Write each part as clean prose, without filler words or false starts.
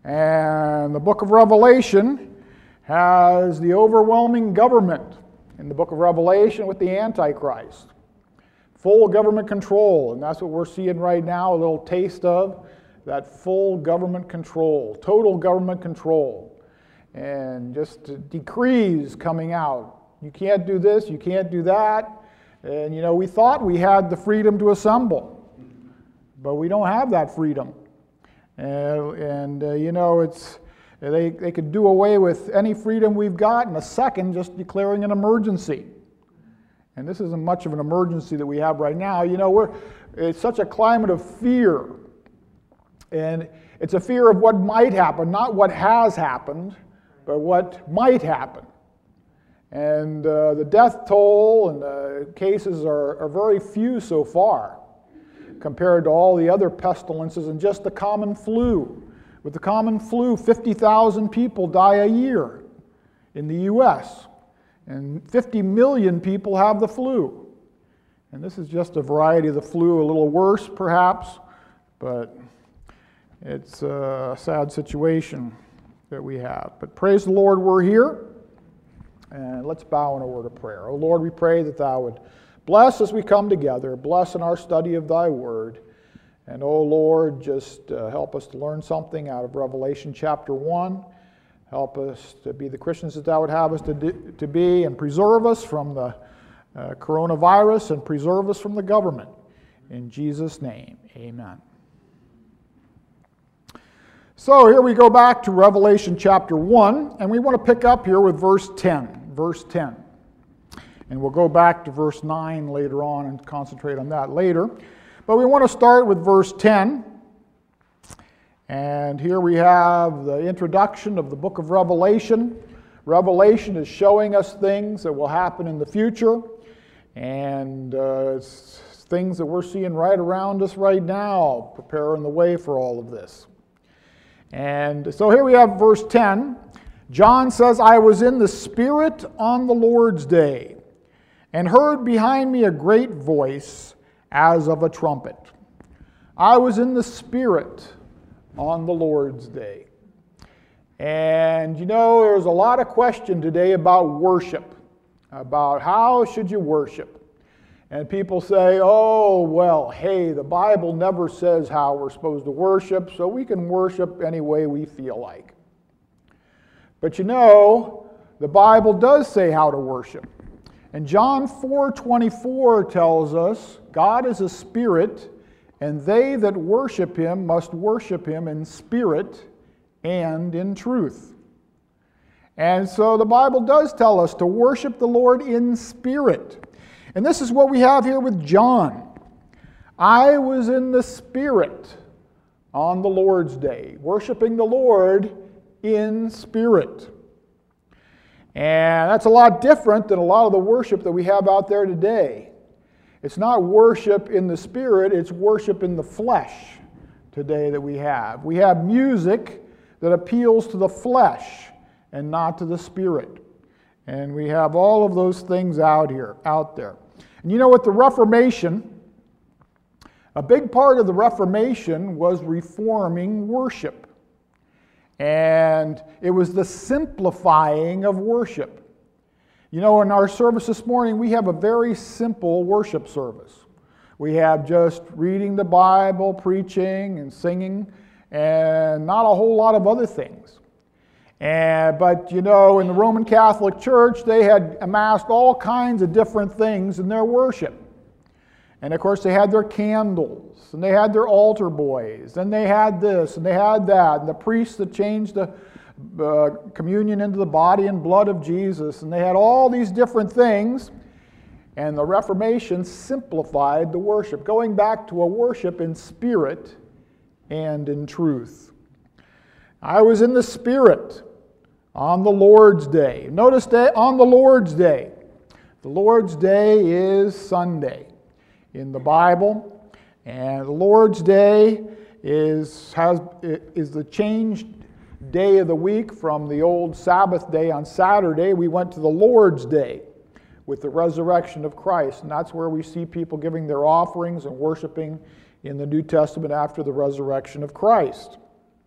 And the book of Revelation has the overwhelming government in the book of Revelation with the Antichrist. Full government control, and that's what we're seeing right now, a little taste of that full government control, total government control. And just decrees coming out. You can't do this, you can't do that. And you know, we thought we had the freedom to assemble, but we don't have that freedom. You know, they could do away with any freedom we've got in a second, just declaring an emergency. And this isn't much of an emergency that we have right now. You know, it's such a climate of fear. And it's a fear of what might happen, not what has happened, but what might happen. And the death toll and the cases are very few so far compared to all the other pestilences and just the common flu. With the common flu, 50,000 people die a year in the U.S., and 50 million people have the flu. And this is just a variety of the flu, a little worse perhaps, but it's a sad situation that we have. But praise the Lord, we're here. And let's bow in a word of prayer. Oh Lord, we pray that Thou would bless as we come together, bless in our study of Thy Word. And oh Lord, just help us to learn something out of Revelation chapter 1. Help us to be the Christians that Thou would have us to be, and preserve us from the coronavirus, and preserve us from the government. In Jesus' name, amen. So here we go back to Revelation chapter 1, and we want to pick up here with verse 10. Verse 10. And we'll go back to verse 9 later on and concentrate on that later. But we want to start with verse 10. And here we have the introduction of the book of Revelation. Revelation is showing us things that will happen in the future. And it's things that we're seeing right around us right now, preparing the way for all of this. And so here we have verse 10. John says, I was in the Spirit on the Lord's day, and heard behind me a great voice as of a trumpet. I was in the Spirit on the Lord's day. And you know, there's a lot of question today about worship, about how should you worship. And people say, oh, well, hey, the Bible never says how we're supposed to worship, so we can worship any way we feel like. But you know, the Bible does say how to worship. And John 4:24 tells us, God is a spirit, and they that worship him must worship him in spirit and in truth. And so the Bible does tell us to worship the Lord in spirit. And this is what we have here with John. I was in the Spirit on the Lord's day, worshiping the Lord in spirit. And that's a lot different than a lot of the worship that we have out there today. It's not worship in the spirit, it's worship in the flesh today that we have. We have music that appeals to the flesh and not to the spirit. And we have all of those things out there. And you know what, the Reformation, a big part of the Reformation was reforming worship. And it was the simplifying of worship. You know, in our service this morning, we have a very simple worship service. We have just reading the Bible, preaching, and singing, and not a whole lot of other things. But, you know, in the Roman Catholic Church, they had amassed all kinds of different things in their worship. And, of course, they had their candles, and they had their altar boys, and they had this, and they had that, and the priests that changed the communion into the body and blood of Jesus, and they had all these different things, and the Reformation simplified the worship, going back to a worship in spirit and in truth. I was in the Spirit on the Lord's day. Notice that on the Lord's day. The Lord's day is Sunday in the Bible, and the Lord's day is the changed day of the week from the old Sabbath day on Saturday. We went to the Lord's day with the resurrection of Christ, and that's where we see people giving their offerings and worshiping in the New Testament after the resurrection of Christ.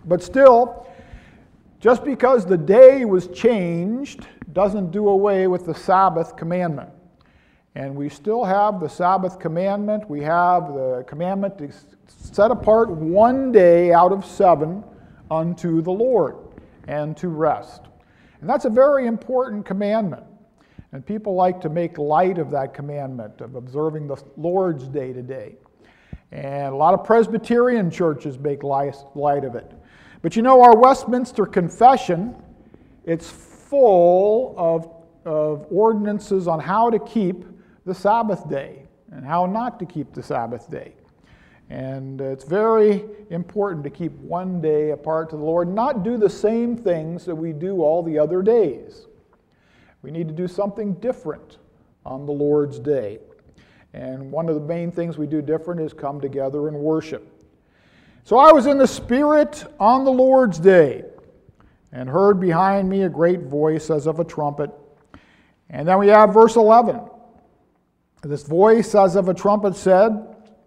But still, just because the day was changed doesn't do away with the Sabbath commandment. And we still have the Sabbath commandment. We have the commandment to set apart one day out of 7 unto the Lord and to rest. And that's a very important commandment. And people like to make light of that commandment of observing the Lord's Day today. And a lot of Presbyterian churches make light of it. But you know, our Westminster Confession, it's full of ordinances on how to keep the Sabbath day and how not to keep the Sabbath day. And it's very important to keep one day apart to the Lord, not do the same things that we do all the other days. We need to do something different on the Lord's day. And one of the main things we do different is come together and worship. So I was in the Spirit on the Lord's day, and heard behind me a great voice as of a trumpet. And then we have verse 11. This voice as of a trumpet said,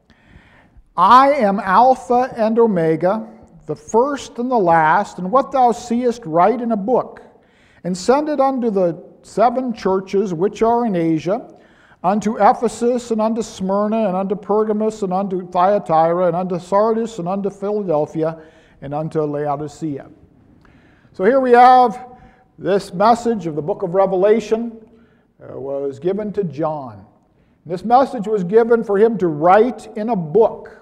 I am Alpha and Omega, the first and the last, and what thou seest write in a book, and send it unto the 7 churches which are in Asia, unto Ephesus, and unto Smyrna, and unto Pergamos, and unto Thyatira, and unto Sardis, and unto Philadelphia, and unto Laodicea. So here we have this message of the book of Revelation was given to John. This message was given for him to write in a book.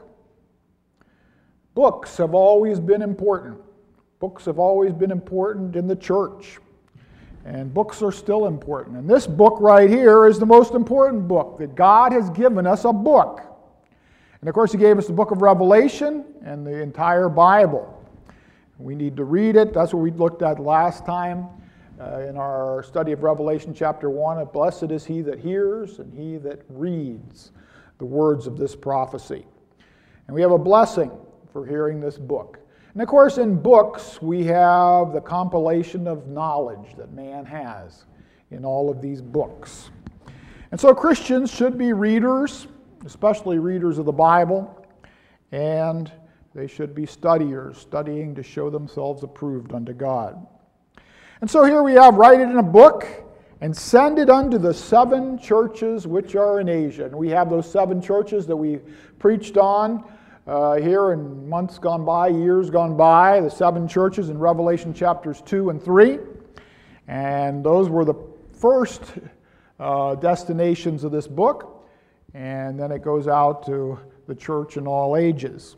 Books have always been important. Books have always been important in the church. And books are still important. And this book right here is the most important book, that God has given us a book. And of course, He gave us the book of Revelation and the entire Bible. We need to read it. That's what we looked at last time in our study of Revelation chapter 1. Blessed is he that hears and he that reads the words of this prophecy. And we have a blessing for hearing this book. And of course, in books, we have the compilation of knowledge that man has in all of these books. And so Christians should be readers, especially readers of the Bible, and they should be studiers, studying to show themselves approved unto God. And so here we have, write it in a book and send it unto the 7 churches which are in Asia. And we have those 7 churches that we preached on here in months gone by, years gone by, the 7 churches in Revelation chapters 2 and 3. And those were the first destinations of this book. And then it goes out to the church in all ages.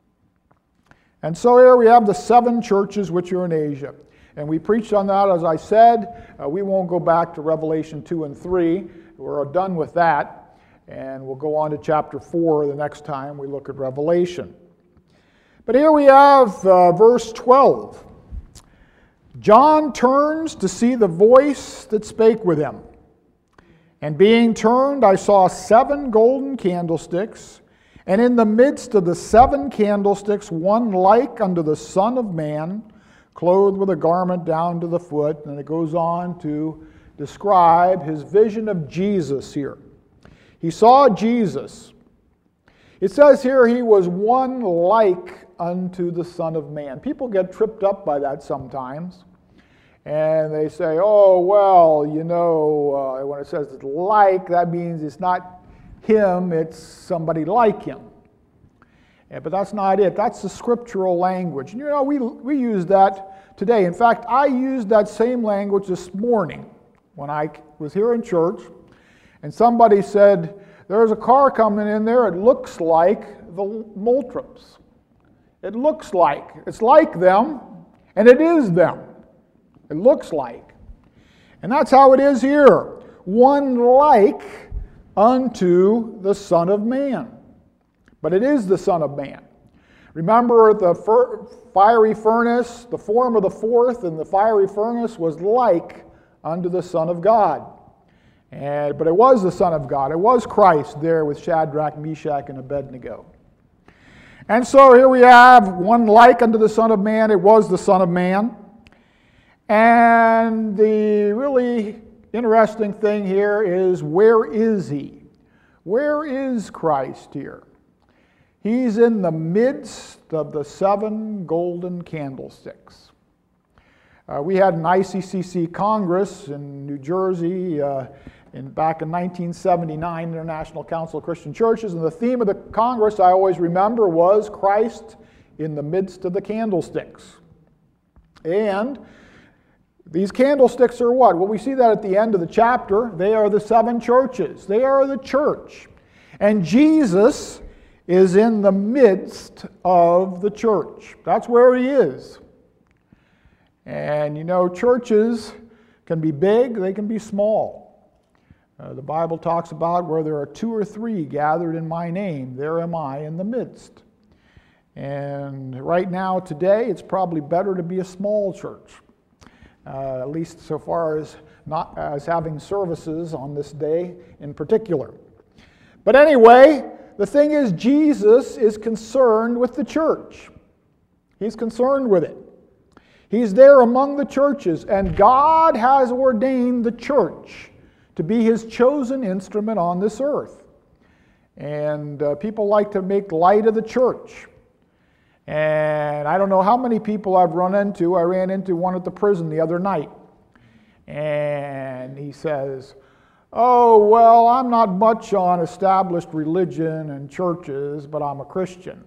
And so here we have the 7 churches which are in Asia. And we preached on that, as I said. We won't go back to Revelation 2 and 3. We're done with that. And we'll go on to chapter 4 the next time we look at Revelation. But here we have verse 12. John turns to see the voice that spake with him. And being turned, I saw 7 golden candlesticks, and in the midst of the 7 candlesticks, one like unto the Son of Man, clothed with a garment down to the foot. And it goes on to describe his vision of Jesus here. He saw Jesus. It says here he was one like unto the Son of Man. People get tripped up by that sometimes. And they say, oh, well, you know, when it says like, that means it's not him, it's somebody like him. But that's not it. That's the scriptural language. And you know, we use that today. In fact, I used that same language this morning when I was here in church. And somebody said, there's a car coming in there. It looks like the Moultrips. It looks like. It's like them, and it is them. It looks like. And that's how it is here. One like unto the Son of Man. But it is the Son of Man. Remember the fiery furnace, the form of the 4th in the fiery furnace was like unto the Son of God. But it was the Son of God. It was Christ there with Shadrach, Meshach, and Abednego. And so here we have one like unto the Son of Man. It was the Son of Man. And the really interesting thing here is, where is he? Where is Christ here? He's in the midst of the 7 golden candlesticks. We had an ICCC Congress in New Jersey back in 1979, International Council of Christian Churches, and the theme of the Congress, I always remember, was Christ in the midst of the candlesticks. And these candlesticks are what? Well, we see that at the end of the chapter. They are the 7 churches. They are the church. And Jesus is in the midst of the church. That's where he is. And you know, churches can be big, they can be small. The Bible talks about where there are 2 or 3 gathered in my name, there am I in the midst. And right now, today, it's probably better to be a small church, at least so far as not as having services on this day in particular. But anyway, the thing is, Jesus is concerned with the church. He's concerned with it. He's there among the churches, and God has ordained the church to be his chosen instrument on this earth. And people like to make light of the church. And I don't know how many people I've run into. I ran into one at the prison the other night. And he says, "Oh, well, I'm not much on established religion and churches, but I'm a Christian."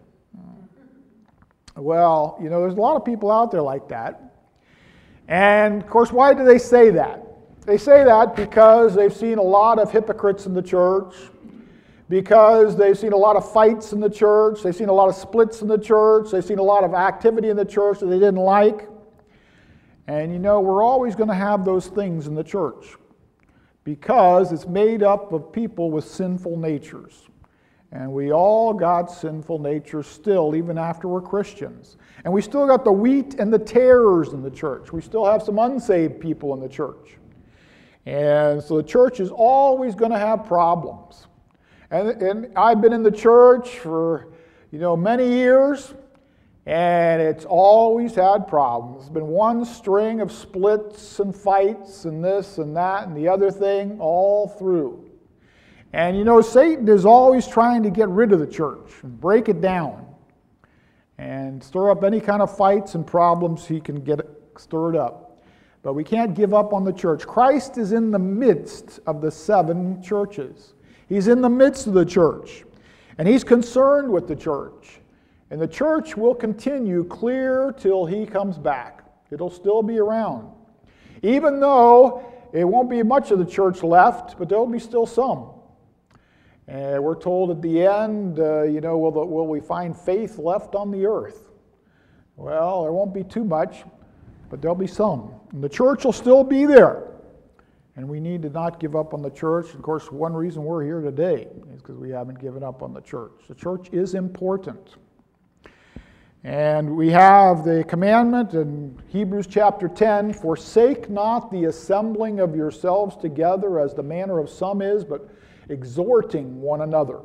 Well, you know, there's a lot of people out there like that. And, of course, why do they say that? They say that because they've seen a lot of hypocrites in the church, because they've seen a lot of fights in the church, they've seen a lot of splits in the church, they've seen a lot of activity in the church that they didn't like. And, you know, we're always going to have those things in the church, because it's made up of people with sinful natures. And we all got sinful natures still, even after we're Christians. And we still got the wheat and the tares in the church. We still have some unsaved people in the church. And so the church is always going to have problems. And I've been in the church for, you know, many years, and it's always had problems. It's been one string of splits and fights and this and that and the other thing all through. And you know, Satan is always trying to get rid of the church and break it down and stir up any kind of fights and problems he can get stirred up. But we can't give up on the church. Christ is in the midst of the 7 churches. He's in the midst of the church, and he's concerned with the church. And the church will continue clear till he comes back. It'll still be around. Even though it won't be much of the church left, but there'll be still some. And we're told at the end, you know, will we find faith left on the earth? Well, there won't be too much, but there'll be some. And the church will still be there. And we need to not give up on the church. Of course, one reason we're here today is because we haven't given up on the church. The church is important. And we have the commandment in Hebrews chapter 10, "Forsake not the assembling of yourselves together as the manner of some is, but exhorting one another."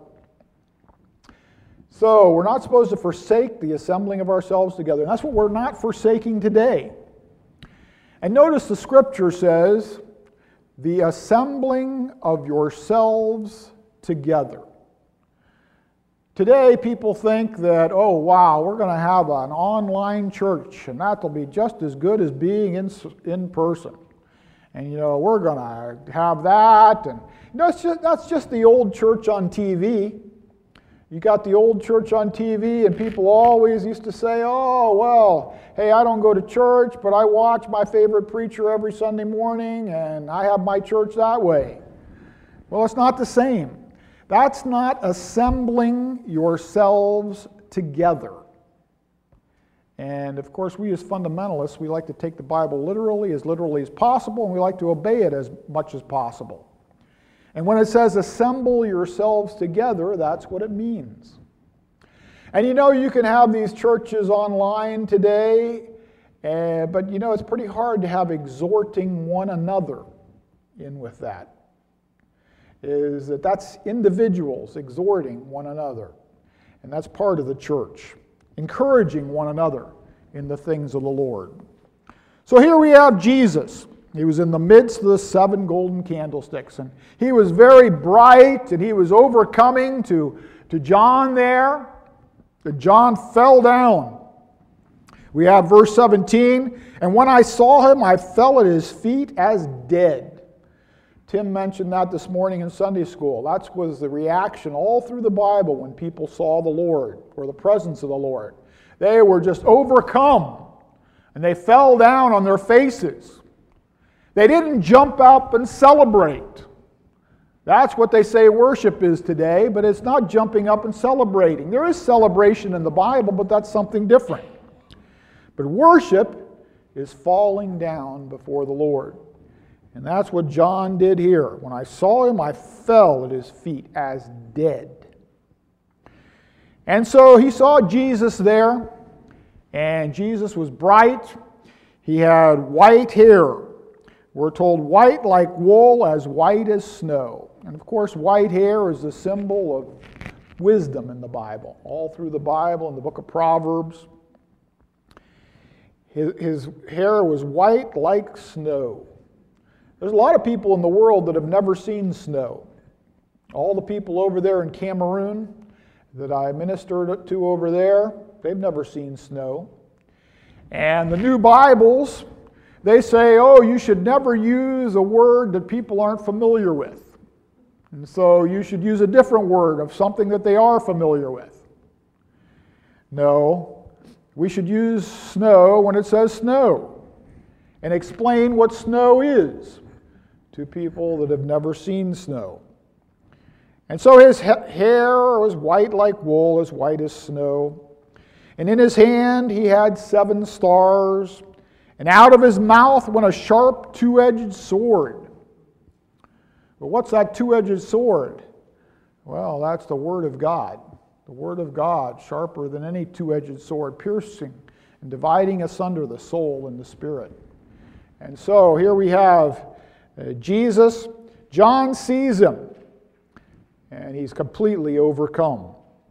So we're not supposed to forsake the assembling of ourselves together. And that's what we're not forsaking today. And notice the scripture says, "the assembling of yourselves together." Today, people think that, oh, wow, we're going to have an online church, and that'll be just as good as being in person. And, you know, we're going to have that. And, you know, that's just the old church on TV. You got the old church on TV, and people always used to say, oh, well, hey, I don't go to church, but I watch my favorite preacher every Sunday morning, and I have my church that way. Well, it's not the same. That's not assembling yourselves together. And of course, we as fundamentalists, we like to take the Bible literally as possible, and we like to obey it as much as possible. And when it says assemble yourselves together, that's what it means. And you know, you can have these churches online today, but you know, it's pretty hard to have exhorting one another in with that. That's individuals exhorting one another. And that's part of the church, encouraging one another in the things of the Lord. So here we have Jesus. He was in the midst of the 7 golden candlesticks, and he was very bright, and he was overcoming to John there. that John fell down. We have verse 17, and when I saw him, I fell at his feet as dead. Tim mentioned that this morning in Sunday school. That was the reaction all through the Bible when people saw the Lord or the presence of the Lord. They were just overcome, and they fell down on their faces. They didn't jump up and celebrate. That's what they say worship is today, but it's not jumping up and celebrating. There is celebration in the Bible, but that's something different. But worship is falling down before the Lord. And that's what John did here. When I saw him, I fell at his feet as dead. And so he saw Jesus there, and Jesus was bright. He had white hair. We're told white like wool, as white as snow. And of course, white hair is a symbol of wisdom in the Bible. All through the Bible, in the book of Proverbs. His hair was white like snow. There's a lot of people in the world that have never seen snow. All the people over there in Cameroon that I ministered to over there, they've never seen snow. And the new Bibles, they say, oh, you should never use a word that people aren't familiar with. And so you should use a different word of something that they are familiar with. No, we should use snow when it says snow and explain what snow is to people that have never seen snow. And so his hair was white like wool, as white as snow. And in his hand he had 7 stars. And out of his mouth went a sharp two-edged sword. But what's that two-edged sword? Well, that's the Word of God. The Word of God, sharper than any two-edged sword, piercing and dividing asunder the soul and the spirit. And so here we have Jesus. John sees him, and he's completely overcome.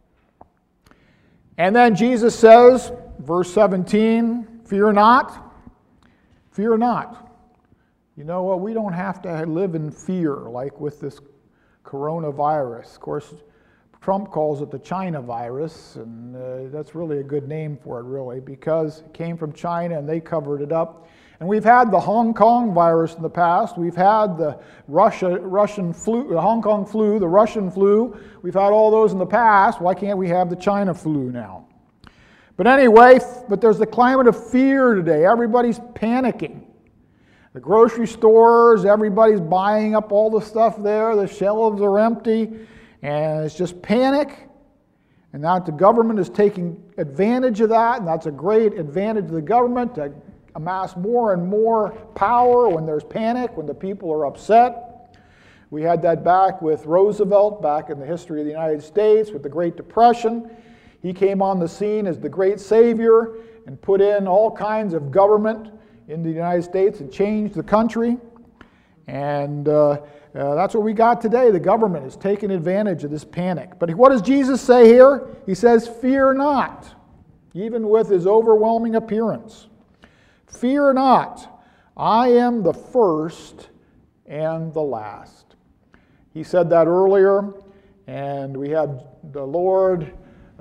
And then Jesus says, verse 17, fear not, fear not. You know what? We don't have to live in fear like with this coronavirus. Of course, Trump calls it the China virus, and that's really a good name for it, really, because it came from China and they covered it up. And we've had the Hong Kong virus in the past. We've had the Russian flu, the Hong Kong flu, the Russian flu. We've had all those in the past. Why can't we have the China flu now? But anyway, but there's the climate of fear today. Everybody's panicking. The grocery stores, everybody's buying up all the stuff there. The shelves are empty. And it's just panic. And that the government is taking advantage of that. And that's a great advantage of the government to amass more and more power when there's panic, when the people are upset. We had that back with Roosevelt, back in the history of the United States, with the Great Depression. He came on the scene as the great savior and put in all kinds of government in the United States and changed the country. And that's what we got today. The government is taking advantage of this panic. But what does Jesus say here? He says, fear not, even with his overwhelming appearance. Fear not, I am the first and the last. He said that earlier, and we have the Lord,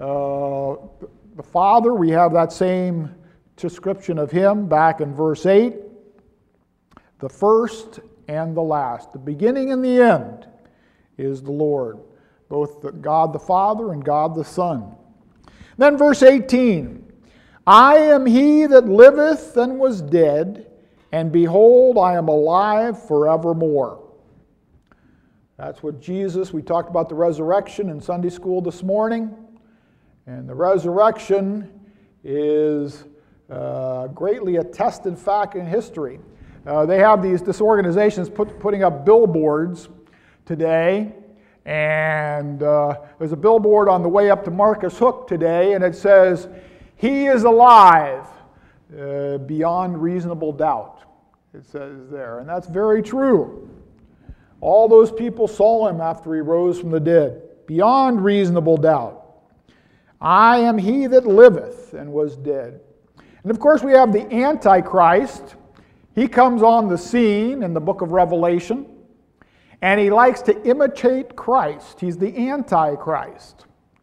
the Father, we have that same description of him back in verse 8. The first and the last, the beginning and the end is the Lord, both God the Father and God the Son. Then verse 18, I am he that liveth and was dead, and behold, I am alive forevermore. That's what Jesus, we talked about the resurrection in Sunday school this morning, and the resurrection is a greatly attested fact in history. They have this organization's putting up billboards today, and there's a billboard on the way up to Marcus Hook today, and it says, he is alive beyond reasonable doubt, it says there. And that's very true. All those people saw him after he rose from the dead, beyond reasonable doubt. I am he that liveth and was dead. And of course we have the Antichrist. He comes on the scene in the book of Revelation, and he likes to imitate Christ. He's the Antichrist.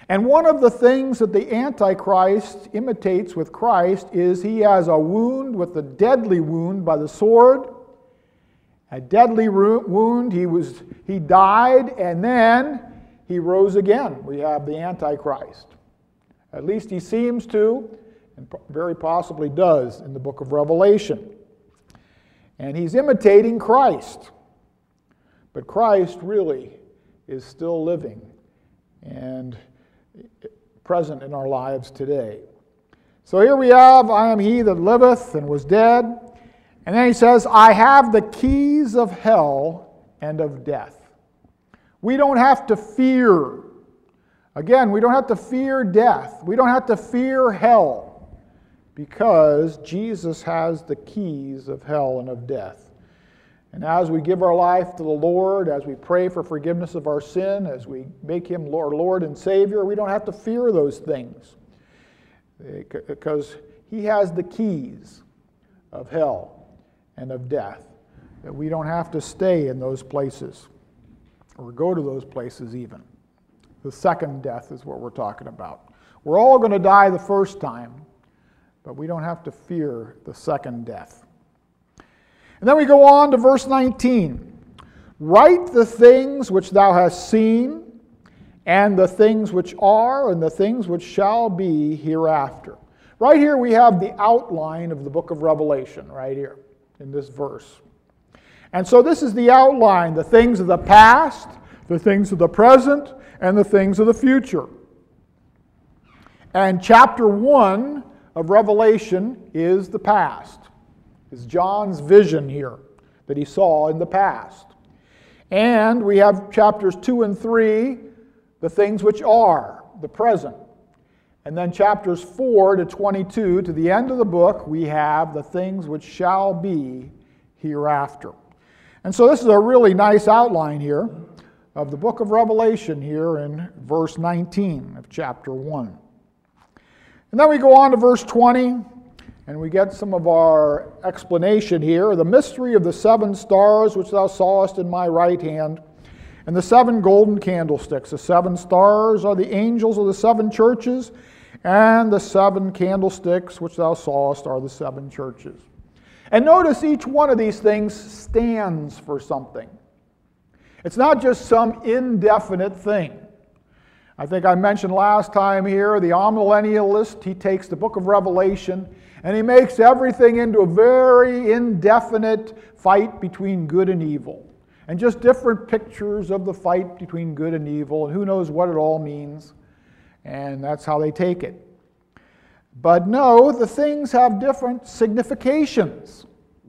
And one of the things that the Antichrist imitates with Christ is he has a wound with a deadly wound by the sword. A deadly wound, he died, and then he rose again. We have the Antichrist. At least he seems to, and very possibly does in the book of Revelation. And he's imitating Christ. But Christ really is still living and present in our lives today. So here we have, I am he that liveth and was dead. And then he says, I have the keys of hell and of death. We don't have to fear. Again, we don't have to fear death. We don't have to fear hell because Jesus has the keys of hell and of death. And as we give our life to the Lord, as we pray for forgiveness of our sin, as we make Him our Lord and Savior, we don't have to fear those things because He has the keys of hell and of death. That we don't have to stay in those places or go to those places even. The second death is what we're talking about. We're all going to die the first time, but we don't have to fear the second death. And then we go on to verse 19. Write the things which thou hast seen, and the things which are, and the things which shall be hereafter. Right here we have the outline of the book of Revelation, right here in this verse. And so this is the outline, the things of the past, the things of the present, and the things of the future. And chapter 1 of Revelation is the past. Is John's vision here that he saw in the past. And we have chapters 2 and 3, the things which are, the present. And then chapters 4 to 22, to the end of the book, we have the things which shall be hereafter. And so this is a really nice outline here of the book of Revelation here in verse 19 of chapter 1. And then we go on to verse 20. And we get some of our explanation here. The mystery of the 7 stars which thou sawest in my right hand, and the 7 golden candlesticks. The 7 stars are the angels of the 7 churches, and the 7 candlesticks which thou sawest are the 7 churches. And notice each one of these things stands for something. It's not just some indefinite thing. I think I mentioned last time here, the amillennialist, he takes the book of Revelation and he makes everything into a very indefinite fight between good and evil. And just different pictures of the fight between good and evil, and who knows what it all means. And that's how they take it. But no, the things have different significations.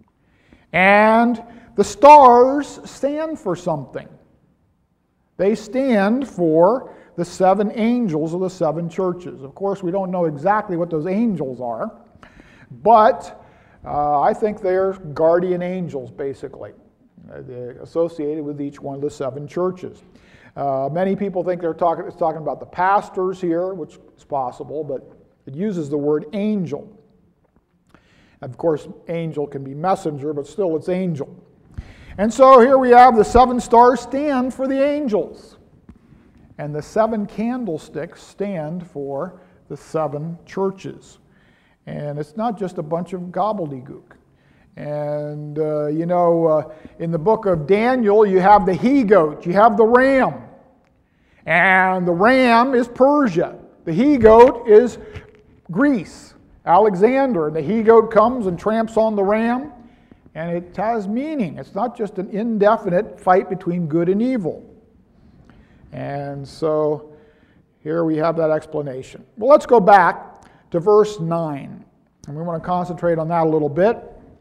And the stars stand for something. They stand for the 7 angels of the 7 churches. Of course, we don't know exactly what those angels are. But I think they're guardian angels, basically, associated with each one of the 7 churches. Many people think it's talking about the pastors here, which is possible, but it uses the word angel. Of course, angel can be messenger, but still it's angel. And so here we have the 7 stars stand for the angels. And the 7 candlesticks stand for the 7 churches. And it's not just a bunch of gobbledygook. And, in the book of Daniel, you have the he-goat, you have the ram. And the ram is Persia. The he-goat is Greece, Alexander. And the he-goat comes and tramps on the ram. And it has meaning. It's not just an indefinite fight between good and evil. And so here we have that explanation. Well, let's go back to verse 9. And we want to concentrate on that a little bit.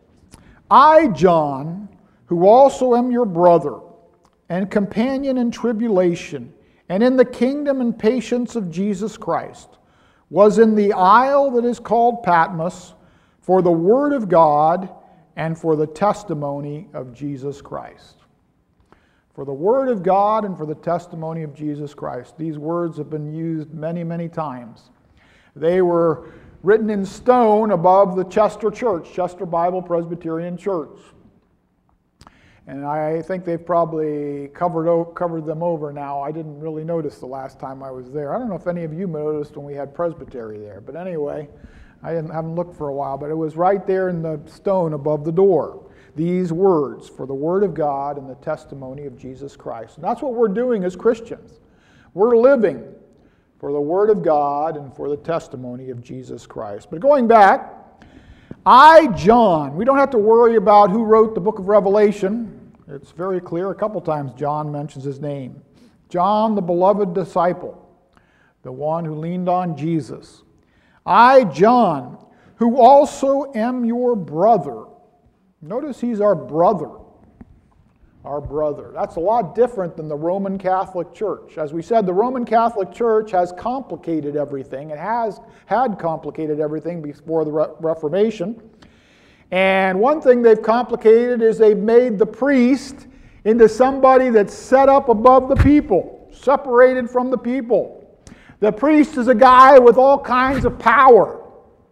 I, John, who also am your brother, and companion in tribulation, and in the kingdom and patience of Jesus Christ, was in the isle that is called Patmos for the word of God and for the testimony of Jesus Christ. For the word of God and for the testimony of Jesus Christ. These words have been used many, many times. They were written in stone above the Chester Church, Chester Bible Presbyterian Church. And I think they've probably covered them over now. I didn't really notice the last time I was there. I don't know if any of you noticed when we had presbytery there. But anyway, I haven't looked for a while. But it was right there in the stone above the door. These words, for the word of God and the testimony of Jesus Christ. And that's what we're doing as Christians. We're living for the word of God and for the testimony of Jesus Christ. But going back, I, John, we don't have to worry about who wrote the book of Revelation. It's very clear. A couple times John mentions his name. John, the beloved disciple, the one who leaned on Jesus. I, John, who also am your brother. Notice he's our brother. Our brother. That's a lot different than the Roman Catholic Church. As we said, the Roman Catholic Church has complicated everything. It had complicated everything before the Reformation. And one thing they've complicated is they've made the priest into somebody that's set up above the people, separated from the people. The priest is a guy with all kinds of power.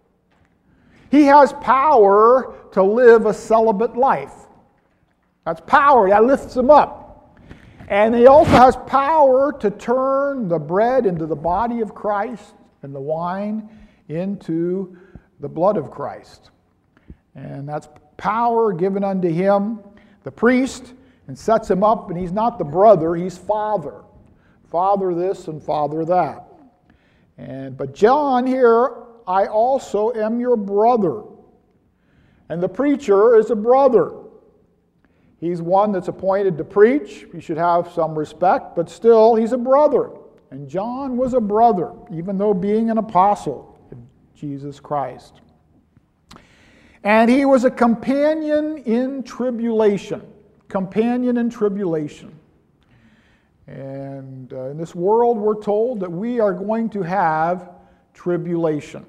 He has power to live a celibate life. That's power. That lifts him up. And he also has power to turn the bread into the body of Christ and the wine into the blood of Christ. And that's power given unto him, the priest, and sets him up, and he's not the brother, he's father. Father this and father that. But John here, I also am your brother. And the preacher is a brother. He's one that's appointed to preach. He should have some respect, but still, he's a brother. And John was a brother, even though being an apostle of Jesus Christ. And he was a companion in tribulation. Companion in tribulation. And in this world, we're told that we are going to have tribulation.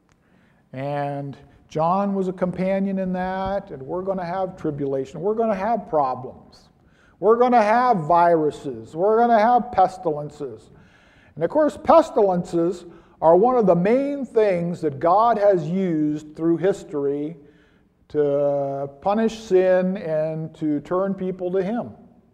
And John was a companion in that, and we're going to have tribulation. We're going to have problems. We're going to have viruses. We're going to have pestilences. And of course, pestilences are one of the main things that God has used through history to punish sin and to turn people to Him.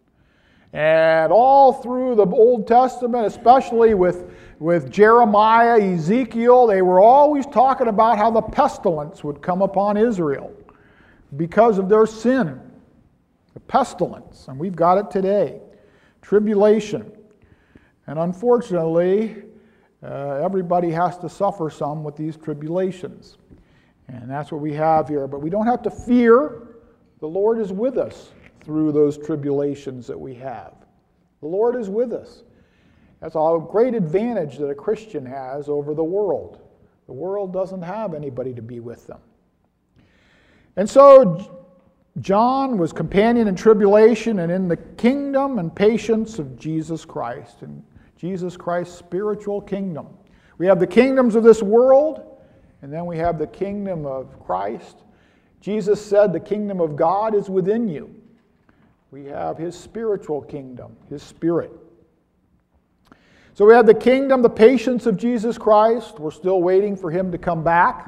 And all through the Old Testament, especially with Jeremiah, Ezekiel, they were always talking about how the pestilence would come upon Israel because of their sin. The pestilence, and we've got it today. Tribulation. And unfortunately, everybody has to suffer some with these tribulations. And that's what we have here. But we don't have to fear. The Lord is with us through those tribulations that we have. The Lord is with us. That's a great advantage that a Christian has over the world. The world doesn't have anybody to be with them. And so John was companion in tribulation and in the kingdom and patience of Jesus Christ, and Jesus Christ's spiritual kingdom. We have the kingdoms of this world, and then we have the kingdom of Christ. Jesus said the kingdom of God is within you. We have His spiritual kingdom, His Spirit. So we have the kingdom, the patience of Jesus Christ. We're still waiting for Him to come back.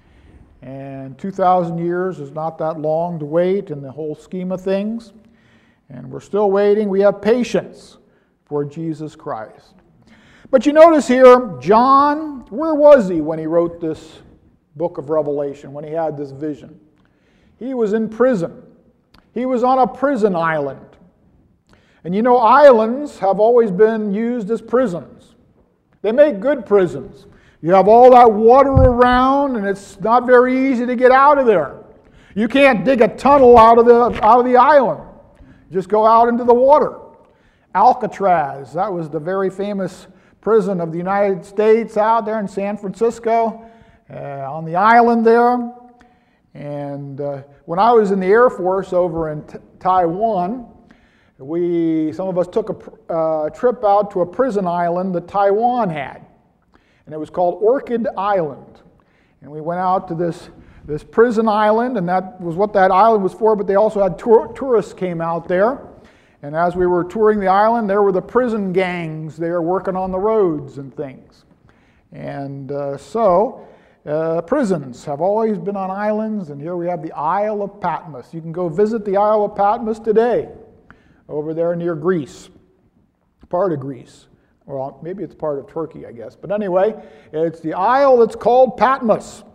And 2,000 years is not that long to wait in the whole scheme of things. And we're still waiting. We have patience for Jesus Christ. But you notice here, John, where was he when he wrote this book of Revelation, when he had this vision? He was in prison. He was on a prison island. And you know, islands have always been used as prisons. They make good prisons. You have all that water around, and it's not very easy to get out of there. You can't dig a tunnel out of the island. You just go out into the water. Alcatraz, that was the very famous prison of the United States out there in San Francisco, on the island there. And when I was in the Air Force over in Taiwan, some of us took a trip out to a prison island that Taiwan had. And it was called Orchid Island. And we went out to this prison island, and that was what that island was for, but they also had tourists came out there. And as we were touring the island, there were the prison gangs there working on the roads and things. And so prisons have always been on islands, and here we have the Isle of Patmos. You can go visit the Isle of Patmos today, over there near Greece, part of Greece. Well, maybe it's part of Turkey, I guess. But anyway, it's the isle that's called Patmos.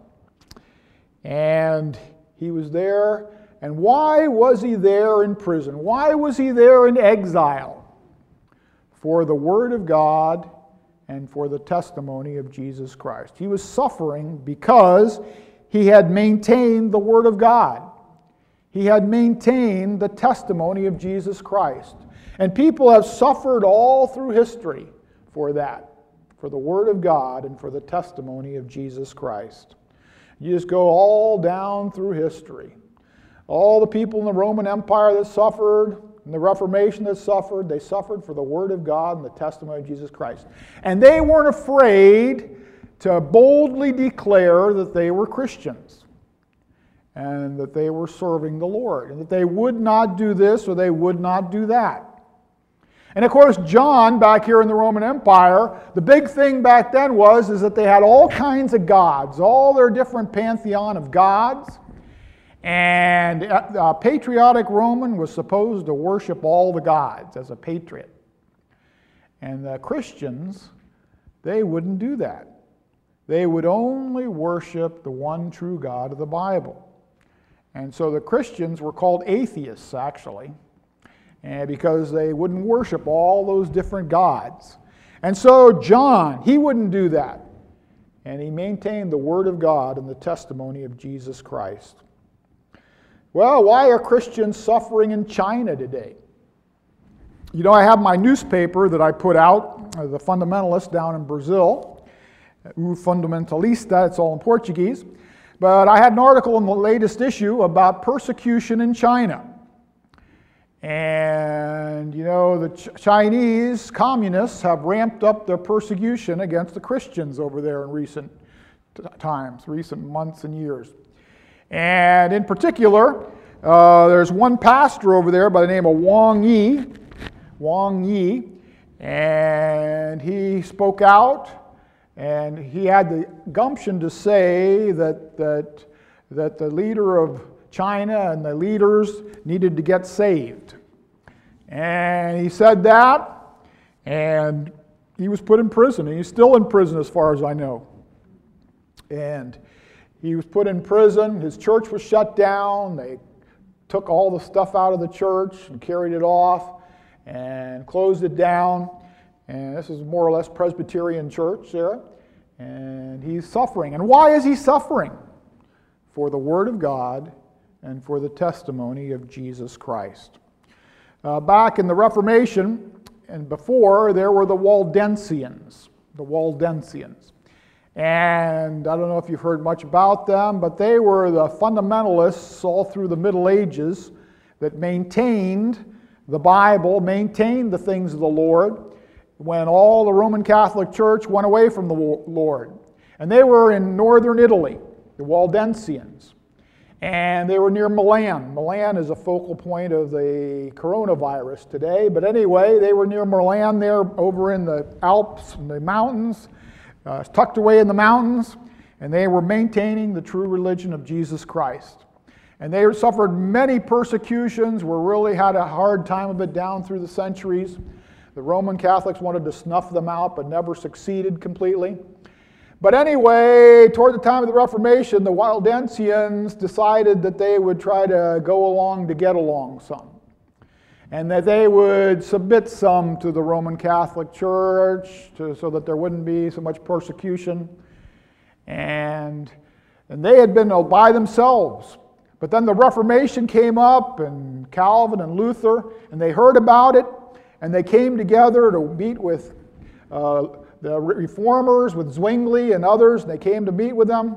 And he was there. And why was he there in prison? Why was he there in exile? For the Word of God and for the testimony of Jesus Christ. He was suffering because he had maintained the Word of God. He had maintained the testimony of Jesus Christ. And people have suffered all through history for that, for the Word of God and for the testimony of Jesus Christ. You just go all down through history. All the people in the Roman Empire that suffered, and the Reformation that suffered, they suffered for the Word of God and the testimony of Jesus Christ. And they weren't afraid to boldly declare that they were Christians and that they were serving the Lord, and that they would not do this or they would not do that. And of course, John, back here in the Roman Empire, the big thing back then is that they had all kinds of gods, all their different pantheon of gods. And a patriotic Roman was supposed to worship all the gods as a patriot. And the Christians, they wouldn't do that. They would only worship the one true God of the Bible. And so the Christians were called atheists, actually, and because they wouldn't worship all those different gods. And so John, he wouldn't do that. And he maintained the Word of God and the testimony of Jesus Christ. Well, why are Christians suffering in China today? You know, I have my newspaper that I put out, The Fundamentalist, down in Brazil. O Fundamentalista, it's all in Portuguese. But I had an article in the latest issue about persecution in China. And, you know, the Chinese communists have ramped up their persecution against the Christians over there in recent times, recent months and years. And in particular, there's one pastor over there by the name of Wang Yi, and he spoke out, and he had the gumption to say that the leader of China and the leaders needed to get saved. And he said that, and he was put in prison, and he's still in prison as far as I know. And he was put in prison, his church was shut down, they took all the stuff out of the church and carried it off and closed it down. And this is more or less Presbyterian church there. And he's suffering. And why is he suffering? For the Word of God and for the testimony of Jesus Christ. Back in the Reformation and before, there were the Waldensians. And I don't know if you've heard much about them, but they were the fundamentalists all through the Middle Ages that maintained the Bible, maintained the things of the Lord, when all the Roman Catholic Church went away from the Lord. And they were in northern Italy, the Waldensians. And they were near Milan. Milan is a focal point of the coronavirus today. But anyway, they were near Milan there, over in the Alps and the mountains, tucked away in the mountains. And they were maintaining the true religion of Jesus Christ. And they suffered many persecutions, really had a hard time of it down through the centuries. The Roman Catholics wanted to snuff them out, but never succeeded completely. But anyway, toward the time of the Reformation, the Waldensians decided that they would try to go along to get along some. And that they would submit some to the Roman Catholic Church so that there wouldn't be so much persecution. And they had been by themselves. But then the Reformation came up, and Calvin and Luther, and they heard about it, and they came together to meet with the reformers, with Zwingli and others. They came to meet with them,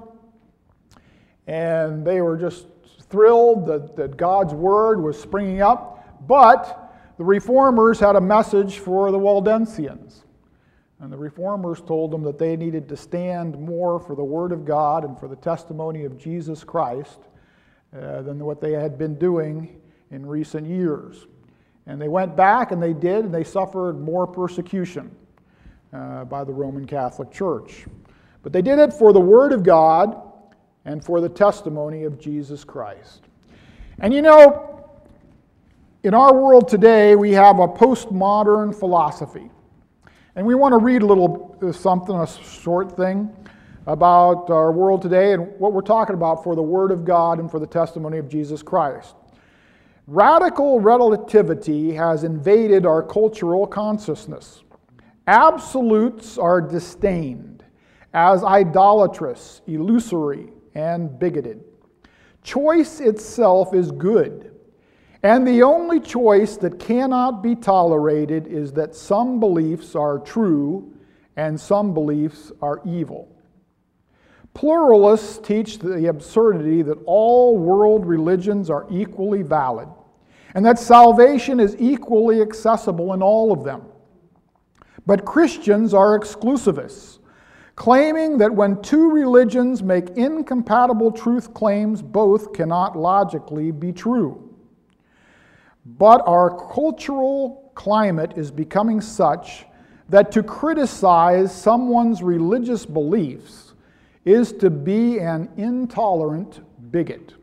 and they were just thrilled that God's word was springing up. But the reformers had a message for the Waldensians, and the reformers told them that they needed to stand more for the word of God and for the testimony of Jesus Christ than what they had been doing in recent years. And they went back, and they suffered more persecution by the Roman Catholic Church. But they did it for the Word of God and for the testimony of Jesus Christ. And you know, in our world today, we have a postmodern philosophy. And we want to read a little something, a short thing, about our world today and what we're talking about for the Word of God and for the testimony of Jesus Christ. Radical relativity has invaded our cultural consciousness. Absolutes are disdained as idolatrous, illusory, and bigoted. Choice itself is good, and the only choice that cannot be tolerated is that some beliefs are true and some beliefs are evil. Pluralists teach the absurdity that all world religions are equally valid, and that salvation is equally accessible in all of them. But Christians are exclusivists, claiming that when two religions make incompatible truth claims, both cannot logically be true. But our cultural climate is becoming such that to criticize someone's religious beliefs is to be an intolerant bigot.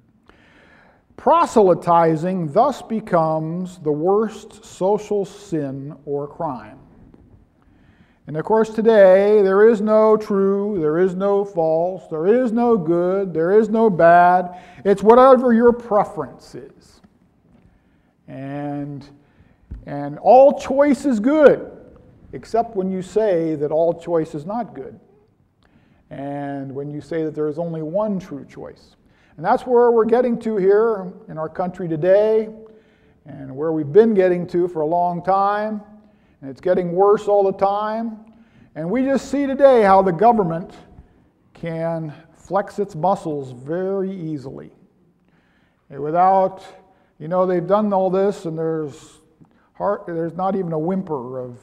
Proselytizing thus becomes the worst social sin or crime. And of course today, there is no true, there is no false, there is no good, there is no bad. It's whatever your preference is. And all choice is good, except when you say that all choice is not good. And when you say that there is only one true choice. And that's where we're getting to here in our country today, and where we've been getting to for a long time. And it's getting worse all the time. And we just see today how the government can flex its muscles very easily. And without, they've done all this, and there's not even a whimper of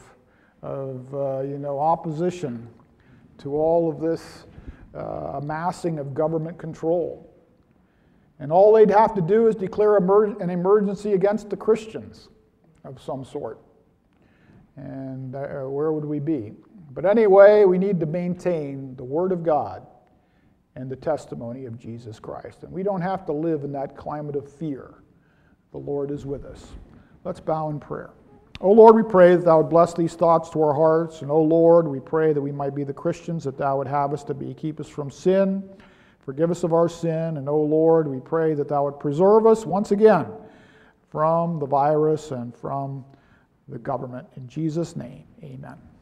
opposition to all of this amassing of government control. And all they'd have to do is declare an emergency against the Christians of some sort. And where would we be? But anyway, we need to maintain the Word of God and the testimony of Jesus Christ. And we don't have to live in that climate of fear. The Lord is with us. Let's bow in prayer. O Lord, we pray that Thou would bless these thoughts to our hearts. And O Lord, we pray that we might be the Christians that Thou would have us to be. Keep us from sin. Forgive us of our sin. And O Lord, we pray that Thou would preserve us once again from the virus and from the government. In Jesus' name, amen.